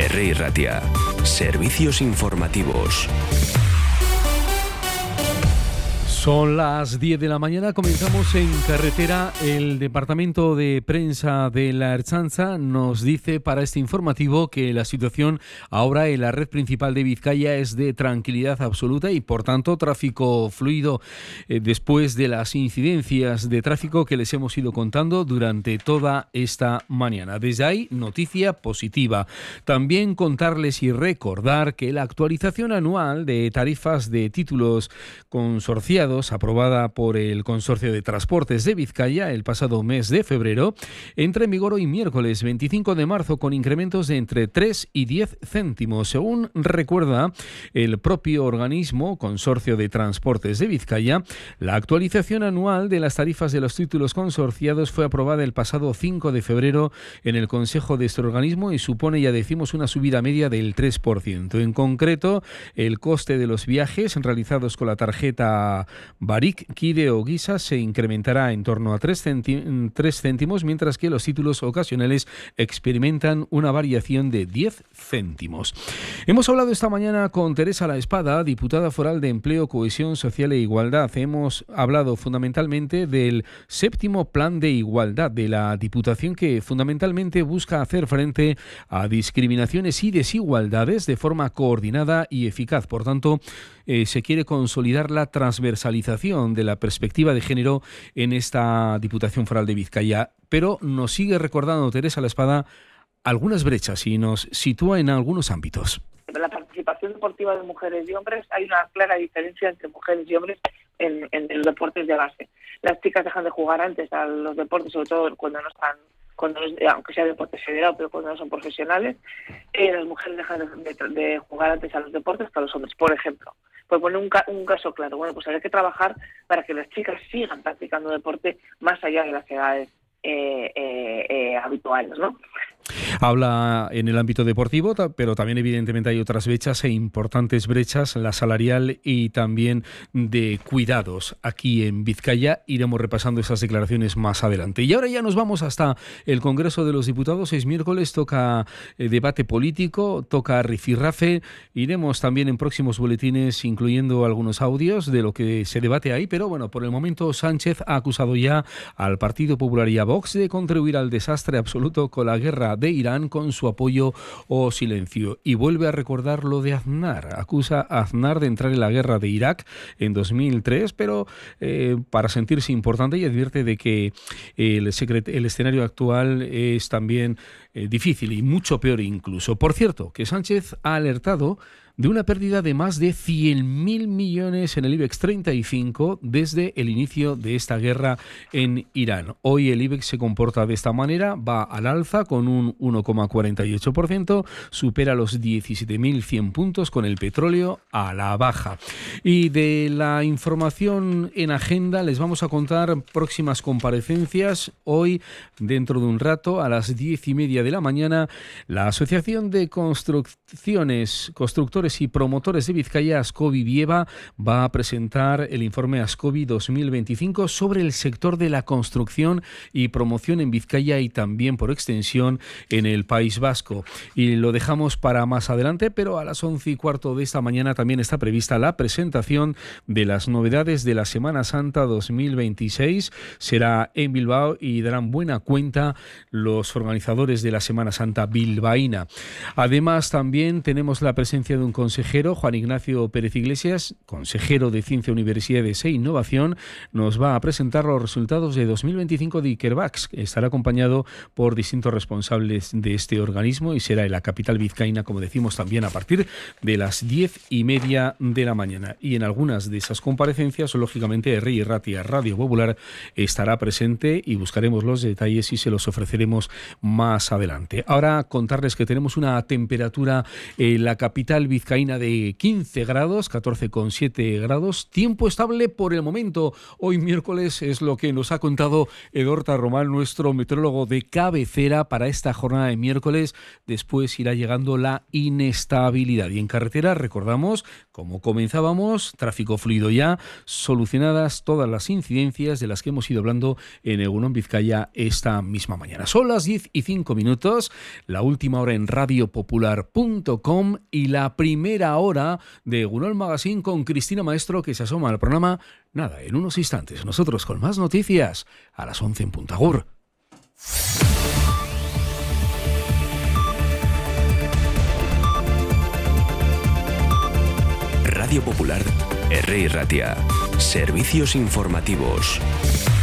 Herri Ratia. Servicios informativos. Son las 10 de la mañana, comenzamos en carretera. El Departamento de Prensa de la Ertzaintza nos dice para este informativo que la situación ahora en la red principal de Vizcaya es de tranquilidad absoluta y por tanto tráfico fluido después de las incidencias de tráfico que les hemos ido contando durante toda esta mañana. Desde ahí, noticia positiva. También contarles y recordar que la actualización anual de tarifas de títulos consorciados aprobada por el Consorcio de Transportes de Vizcaya el pasado mes de febrero, entra en vigor hoy miércoles 25 de marzo con incrementos de entre 3 y 10 céntimos. Según recuerda el propio organismo Consorcio de Transportes de Vizcaya, la actualización anual de las tarifas de los títulos consorciados fue aprobada el pasado 5 de febrero en el Consejo de este organismo y supone, ya decimos, una subida media del 3%. En concreto, el coste de los viajes realizados con la tarjeta Barik, Kide o Guisa se incrementará en torno a 3 céntimos, mientras que los títulos ocasionales experimentan una variación de 10 céntimos. Hemos hablado esta mañana con Teresa La Espada, diputada foral de Empleo, Cohesión Social e Igualdad. Hemos hablado fundamentalmente del 7º Plan de Igualdad de la Diputación, que fundamentalmente busca hacer frente a discriminaciones y desigualdades de forma coordinada y eficaz. Por tanto, se quiere consolidar la transversalización de la perspectiva de género en esta Diputación Foral de Vizcaya. Pero nos sigue recordando Teresa La Espada algunas brechas y nos sitúa en algunos ámbitos. La participación deportiva de mujeres y hombres, hay una clara diferencia entre mujeres y hombres en los deportes de base. Las chicas dejan de jugar antes a los deportes, sobre todo cuando no están, aunque sea deporte federado, pero cuando no son profesionales. Las mujeres dejan de jugar antes a los deportes que a los hombres, por ejemplo. Pues poner un caso claro, bueno, pues hay que trabajar para que las chicas sigan practicando deporte más allá de las edades habituales, ¿no? Habla en el ámbito deportivo, pero también evidentemente hay otras brechas e importantes brechas, la salarial y también de cuidados. Aquí en Vizcaya iremos repasando esas declaraciones más adelante. Y ahora ya nos vamos hasta el Congreso de los Diputados. Es miércoles, toca debate político, toca rifirrafe. Iremos también en próximos boletines incluyendo algunos audios de lo que se debate ahí, pero bueno, por el momento Sánchez ha acusado ya al Partido Popular y a Vox de contribuir al desastre absoluto con la guerra de Irán con su apoyo o silencio. Y vuelve a recordar lo de Aznar. Acusa a Aznar de entrar en la guerra de Irak en 2003, pero para sentirse importante, y advierte de que el escenario actual es también difícil y mucho peor incluso. Por cierto, que Sánchez ha alertado de una pérdida de más de 100.000 millones en el IBEX 35 desde el inicio de esta guerra en Irán. Hoy el IBEX se comporta de esta manera, va al alza con un 1,48%, supera los 17.100 puntos, con el petróleo a la baja. Y de la información en agenda les vamos a contar próximas comparecencias. Hoy, dentro de un rato, a las 10:30 de la mañana, la Asociación de Constructores y Promotores de Vizcaya, Ascovi Vieva, va a presentar el informe Ascovi 2025 sobre el sector de la construcción y promoción en Vizcaya y también, por extensión, en el País Vasco. Y lo dejamos para más adelante, pero a las 11:15 de esta mañana también está prevista la presentación de las novedades de la Semana Santa 2026. Será en Bilbao y darán buena cuenta los organizadores de la Semana Santa bilbaína. Además, también tenemos la presencia de un consejero, Juan Ignacio Pérez Iglesias, consejero de Ciencia, Universidades e Innovación. Nos va a presentar los resultados de 2025 de Ikerbax. Estará acompañado por distintos responsables de este organismo y será en la capital vizcaína, como decimos, también a partir de las 10:30 de la mañana. Y en algunas de esas comparecencias, lógicamente, Herri Ratia, Radio Popular, estará presente y buscaremos los detalles y se los ofreceremos más adelante. Ahora contarles que tenemos una temperatura en la capital vizcaína vizcaína de 15 grados, 14,7 grados. Tiempo estable por el momento. Hoy miércoles es lo que nos ha contado Edorta Román, nuestro meteorólogo de cabecera para esta jornada de miércoles. Después irá llegando la inestabilidad. Y en carretera, recordamos, como comenzábamos, tráfico fluido ya, solucionadas todas las incidencias de las que hemos ido hablando en Egunon Vizcaya esta misma mañana. Son las 10:05, la última hora en radiopopular.com y la primera hora de Egunon Magazine con Cristina Maestro, que se asoma al programa, nada, en unos instantes. Nosotros con más noticias a las 11 en punto. Agur. Radio Popular, R. Ratia. Servicios informativos.